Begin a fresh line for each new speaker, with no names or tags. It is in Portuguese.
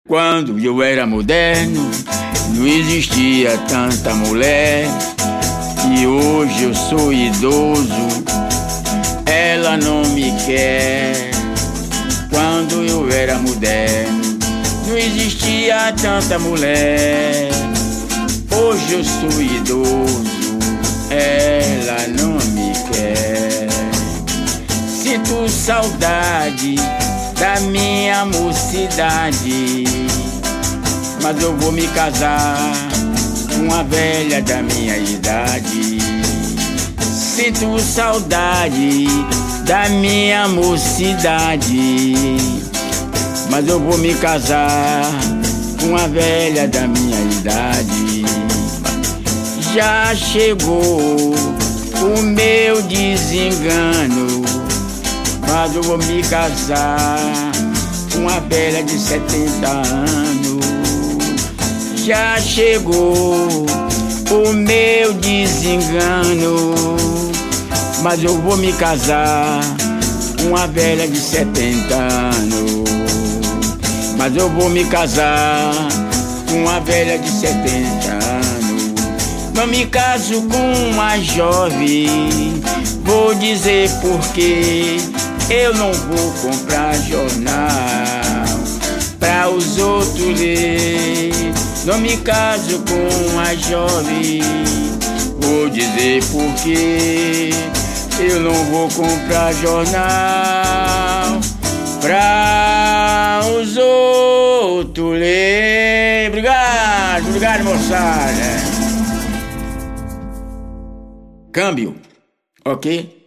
Quando eu era moderno, não existia tanta mulher. E hoje eu sou idoso, ela não me quer. Quando eu era moderno, não existia tanta mulher. Hoje eu sou idoso, ela não me quer. Sinto saudade da minha mocidade, mas eu vou me casar com uma velha da minha idade. Sinto saudade da minha mocidade, mas eu vou me casar com uma velha da minha idade. Já chegou o meu desengano, mas eu vou me casar com uma velha de 70 anos. Já chegou o meu desengano, mas eu vou me casar com uma velha de 70 anos. Mas eu vou me casar com uma velha de 70 anos. Não me caso com uma jovem, vou dizer porque eu não vou comprar jornal pra os outros ler. Não me caso com uma jovem, vou dizer porque eu não vou comprar jornal pra os outros ler. Obrigado, moçada. Câmbio, ok?